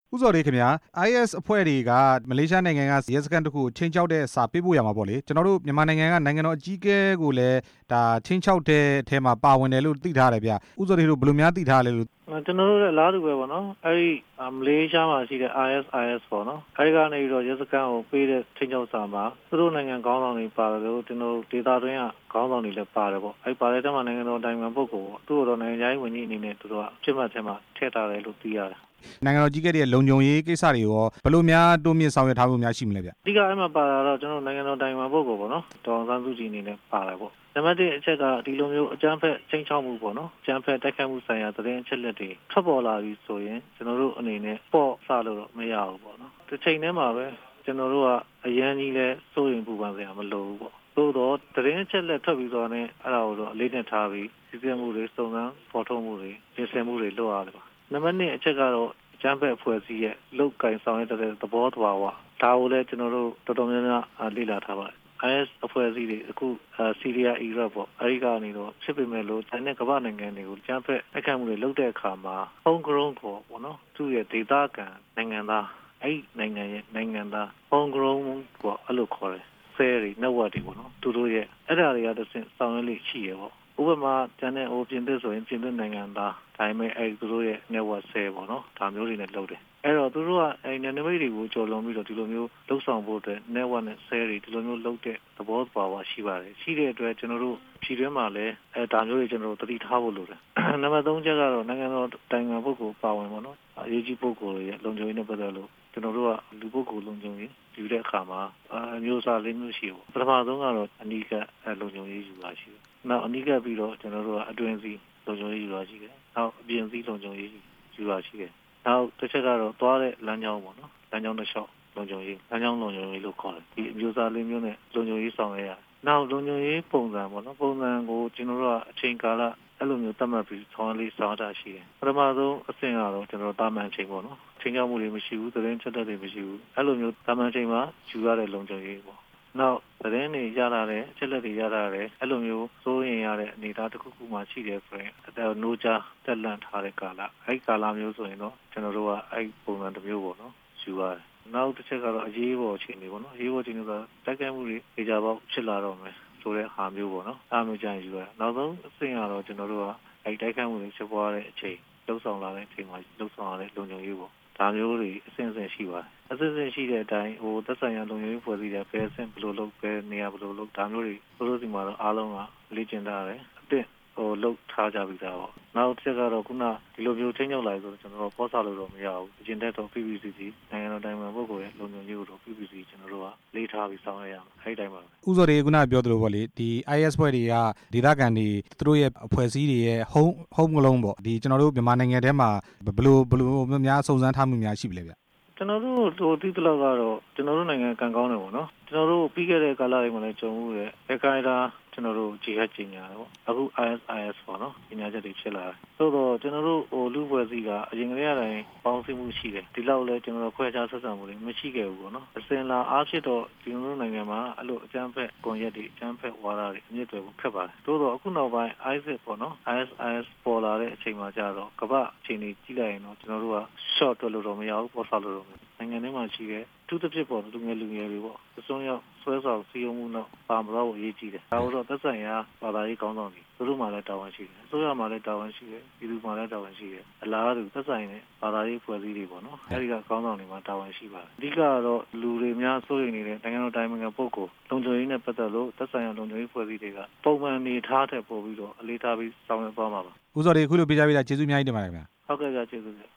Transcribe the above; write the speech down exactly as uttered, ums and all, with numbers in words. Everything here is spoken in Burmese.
ဦးဇော်လေးခင်ဗျာ အိုင်အက်စ် အဖွဲ့တွေကမလေးရှားနိုင်ငံကရဲစခန်းတစ်ခုကိုချိန်ချောက်တဲ့စာပေးပို့ရမှာပေါ့လေကျွန်တော်တို့မြန်မာနိုင်ငံကနိုင်ငံတော်အကြီးအကဲကိုလည်းဒါချိန်ချောက်တဲ့အထဲမှာပါဝင်တယ်လို့သိထားတယ်ဗျဦးဇော်လေးတို့ဘယ်လိုများသိထားလဲလို့ကျွန်တော်တို့လည်းအလားတူပဲပေါ့နော်အဲ့ဒီမလေးရှားမှာရှိတဲ့ အိုင်အက်စ် အိုင်အက်စ် ပေါ့နော်အဲ့ဒီကနေပြီးတော့ရဲစခန်းကိုပေးတဲ့ချိန်ချောက်စာမှာသူတို့နိုင်ငံခေါင်းဆောင်တွေပါတယ်လို့ကျွန်တော်တို့ဒေသတွင်းကခေါင်းဆောင်တွေလည်းပါတယ်ပေါ့အဲ့ပါတဲ့ထဲမှာနိုင်ငံတော်တိုင်ပင်ပုဂ္ဂိုလ်ပေါ့သူ့တော်နိုင်ငံရေးဝန်ကြီးအနေနဲ့သူတို့ကဖြစ်မှတ်ထဲမှာထည့်ထားတယ်လို့သိရတယ်နိုင်ငံတော်ကြီးကဲ့ရဲ့လုံခြုံရေးကိစ္စတွေရောဘယ်လိုများတိုးမြင့်ဆောင်ရွက်ထားဖို့များရှိမလဲဗျအဓိကအဲ့မှာပါတာတော့ကျွန်တော်နိုင်ငံတော်တိုင်ပင်ပုဂ္ဂိုလ်ပေါ့နော်ဒေါ်အောင်ဆန်းစုကြည်အနေနဲ့ပါတယ်ပေါ့နံပါတ်တစ်အချက်ကဒီလိုမျိုးအကြမ်းဖက်ချိန်ချောက်မှုပေါ့နော်အကြမ်းဖက်တိုက်ခိုက်မှုဆိုင်ရာသတင်းအချက်လက်တွေထွက်ပေါ်လာပြီဆိုရင်ကျွန်တော်တို့အနေနဲ့ပေါ့ဆလို့တော့မရဘူးပေါ့နော်တစ်ချိန်တည်းမှာပဲကျွန်တော်တို့ကအရန်ကြီးလဲစိုးရိမ်ပူပန်စရာမလိုဘူးပေါ့သို့တော့သတင်းအချက်လက်ထွက်ပြီးတော့လည်းအဲ့ဒါကိုတော့အလေးနဲ့ထားပြီးစီစဉ်မှုတွေစုံစမ်းဖော်ထုတ်မှုတွေပြင်ဆင်မှုတွေလုပ်ရတယ်ပါနံပါတ်နှစ်အချက်ကတော့အကြမ်းဖက်အဖွဲ့အစည်းရဲ့လုတ်ကင်ဆောင်ရတဲ့သဘောတဘာဝဒါကိုလည်းကျွန်တော်တို့တော်တော်များများလေ့လာထားပါတယ်အိုင်အက်စ် အဖွဲ့အစည်းတွေအခုဆီးရီးယားအီရတ်ပေါ့အဲဒီကနေတော့ဖြစ်ပေမဲ့လို့တိုင်းနဲ့ကမ္ဘာနိုင်ငံတွေကိုကျန်းဖက်အခက်မှုတွေလုပ်တဲ့အခါမှာ home grown ပေါ့ပေါ့နော်သူ့ရဲ့ဒေသခံနိုင်ငံသားအဲ့နိုင်ငံရဲ့နိုင်ငံသား home grown ပေါ့အဲ့လိုခေါ်တယ်ဆဲတွေ network တွေပေါ့နော်သူတို့ရဲ့အဲ့ဒါတွေကတစ်ဆင့်ဆောင်ရွက်လေးရှိရပေါ့ဥပမာကျန်တဲ့ဟိုပြင်သစ်ဆိုရင်ပြင်သစ်နိုင်ငံသားဒါပေမဲ့အဲ့သူတို့ရဲ့ network ဆဲပေါ့နော်ဒါမျိုးတွေနဲ့လုပ်တယ်အဲ့တော့သူတို့ကအဲ့နယ်နိမိတ်တွေကိုကြော်လွန်ပြီးတော့ဒီလိုမျိုးလှုပ်ဆောင်ဖို့အတွက် network နဲ့ဆဲတွေဒီလိုမျိုးလုပ်တဲ့သဘောပါဝါရှိပါတယ်ရှိတဲ့အတွက်ကျွန်တော်တို့ပြည်တွင်းမှာလည်းအဲဒါမျိုးတွေကျွန်တော်တို့သတိထားဖို့လိုတယ်နံပါတ်သုံးချက်ကတော့နိုင်ငံတော်တိုင်ပင်ပုဂ္ဂိုလ်ပါဝင်ပေါ့နော်အရေးကြီးပုဂ္ဂိုလ်တွေရဲ့လုံခြုံရေးနဲ့ပတ်သက်လို့ကျွန်တော်တို့ကလူပုဂ္ဂိုလ်လုံခြုံရေးယူတဲ့အခါမှာအမျိုးအစားလေးမျိုးရှိပေါ့ပထမဆုံးကတော့အနိကလုံခြုံရေးယူပါရှိတယ်နောက်အနိကပြီးတော့ကျွန်တော်တို့ကအတွင်းစီးလုံခြုံရေးယူပါရှိတယ်နောက်အပြင်စီးလုံခြုံရေးယူပါရှိတယ်နောက်တစ်ချက်ကတော့သွားတဲ့လမ်းကြောင်းပေါ့နော်လမ်းကြောင်းတစ်လျှောက်လုံခြုံရေးလမ်းကြောင်းလုံခြုံရေးလို့ခေါ်တယ်ဒီအမျိုးအစားလေးမျိုးနဲ့လုံခြုံရေးဆောင်ရွက်ရနောက်လုံခြုံရေးပုံစံပေါ့နော်ပုံစံကိုကျွန်တော်တို့ကအချိန်ကာလအဲ့လိုမျိုးသတ်မှတ်ပြီးဆောင်လေးဆောင်တာရှိတယ်ပထမဆုံးအဆင့်ကတော့ကျွန်တော်တာမန်ချိန်ပေါ့နော်ချိန်ကြောက်မှုတွေမရှိဘူးသတင်းချက်တွေမရှိဘူးအဲ့လိုမျိုးတာမန်ချိန်မှာယူရတဲ့လုံခြုံရေးပေါ့နောက်သတင်းတွေရလာတယ်ချက်လက်တွေရလာတယ်အဲ့လိုမျိုးစိုးရင်ရတဲ့အနေအထားတစ်ခုခုမှရှိတယ်ဆိုရင်အသက်နိုးကြားတက်လန့်ထားတဲ့ကာလအဲ့ကာလမျိုးဆိုရင်တော့ကျွန်တော်တို့ကအဲ့ပုံစံတစ်မျိုးပေါ့နော်ယူရတယ်နောက်တစ်ချက်ကတော့အရေးပေါ်အခြေအနေပေါ့နော်အရေးပေါ်အခြေအနေဆိုတိုက်ခိုက်မှုတွေဒေသပေါက်ဖြစ်လာတော့မယ်ဆိုတဲ့ဟာမျိုးပေါ့နော်အားမျိုးကြရင်ယူရနောက်ဆုံးအဆင့်ကတော့ကျွန်တော်တို့ကအဲ့တိုက်ခိုက်မှုတွေဖြစ်ပွားတဲ့အချိန်လှုပ်ဆောင်လာတဲ့အချိန်မှာလှုပ်ဆောင်ရတဲ့လုံခြုံရေးပေါ့ဒါမျိုးတွေအဆင့်ဆင့်ရှိပါတယ်အဆင့်ဆင့်ရှိတဲ့အတိုင်းဟိုသက်ဆိုင်ရာလုံခြုံရေးဖွဲ့စည်းတဲ့ဘယ်အဆင့်ဘယ်လိုလုပ်ဘယ်နေရာဘယ်လိုလုပ်ဒါမျိုးတွေသူတို့ဒီမှာတော့အားလုံးကလေ့ကျင့်ထားတယ်အသင့်ဟိုလုတ်ထားကြပြီးသားပေါ့နောက်တစ်ချက်ကတော့ခုနဒီလိုမျိုးချင်းညောက်လာဆိုတော့ကျွန်တော်တို့ပေါ်ဆလို့တော့မရဘူးအကျဉ်းတက်တော့ ပီ ပီ စီ စီ နိုင်ငံတော်တိုင်ပင်ပုဂ္ဂိုလ်ရဲ့လုံခြုံရေးကိုတော့ ပီ ပီ စီ ကျွန်တော်တို့ကလေးထားပြီးဆောင်ရွက်ရအောင်အဲ့ဒီတိုင်းပါဥစော်တွေခုနပြောသလိုပေါ့လေဒီ အိုင်အက်စ် ဖွဲ့တွေကဒေသခံတွေသူတို့ရဲ့အဖွဲ့အစည်းတွေရဲ့ home home ကလုံးပေါ့ဒီကျွန်တော်တို့မြန်မာနိုင်ငံထဲမှာဘယ်လိုဘယ်လိုများစုံစမ်းထားမှုများရှိပြီလဲဗျကျွန်တော်တို့ဟိုတိတလောက်ကတော့ကျွန်တော်တို့နိုင်ငံကံကောင်းတယ်ပေါ့နော်ကျွန်တော်တို့ပြီးခဲ့တဲ့ကာလတွေမှာလည်းကြုံမှုတဲ့အခိုင်အတာကျွန်တော်တို့ဂျီဟက်ကြီးညာတယ်ပေါ့အခု အိုင်အက်စ် အိုင်အက်စ် ပေါ့နော်ပညာချက်တွေဖြစ်လာတယ်ဆိုတော့ကျွန်တော်တို့ဟိုလူပွဲစည်းကအရင်ကတည်းကတိုင်းပေါင်းစည်းမှုရှိတယ်ဒီလောက်လဲကျွန်တော်တို့ခွဲခြားဆက်ဆံမှုတွေမရှိခဲ့ဘူးပေါ့နော်အစင်လာအားဖြစ်တော့ဒီလိုနိုင်ငံမှာအဲ့လိုအကြမ်းဖက်ကွန်ရက်တွေအကြမ်းဖက်ဝါဒတွေအမြင့်တွေခက်ပါတယ်တိုးတော့အခုနောက်ပိုင်း အိုင်အက်စ် ပေါ့နော် အိုင်အက်စ် အိုင်အက်စ် ပေါ်လာတဲ့အချိန်မှာကျတော့ကမ္ဘာအချိန်ကြီးကြည့်လိုက်ရင်တော့ကျွန်တော်တို့က short တွက်လို့တော့မရဘူးပေါ်ဆောက်လို့တော့နိုင်ငံထဲမှာရှိတဲ့သူတစ်ဖြစ်ပေါ်လူငယ်လူငယ်တွေပေါ့အစုံရောက်ဆွဲဆောင်စီယုံမှုတော့ပါမတော့အရေးကြီးတယ်ဒါတော့သက်ဆိုင်ရာဘာသာရေးကောင်းဆောင်တွေသူတို့မှလည်းတာဝန်ရှိတယ်အစိုးရမှလည်းတာဝန်ရှိတယ်ပြည်သူမှလည်းတာဝန်ရှိတယ်အလားတူသက်ဆိုင်တဲ့ဘာသာရေးဖွဲ့စည်းတွေပေါ့နော်အဲဒီကကောင်းဆောင်တွေမှတာဝန်ရှိပါတယ်အဓိကတော့လူတွေများစိုးရိမ်နေတဲ့နိုင်ငံတော်တိုင်ပင်ခံပုဂ္ဂိုလ်လုံခြုံရေးနဲ့ပတ်သက်လို့သက်ဆိုင်ရာလုံခြုံရေးဖွဲ့စည်းတွေကပုံမှန်နေထားတဲ့ပို့ပြီးတော့အလေးထားပြီးဆောင်ရွက်သွားမှာပါဥစော်တွေအခုလိုပြကြပြတာကျေးဇူးအများကြီးတင်ပါတယ်ခင်ဗျာဟုတ်ကဲ့ကျေးဇူး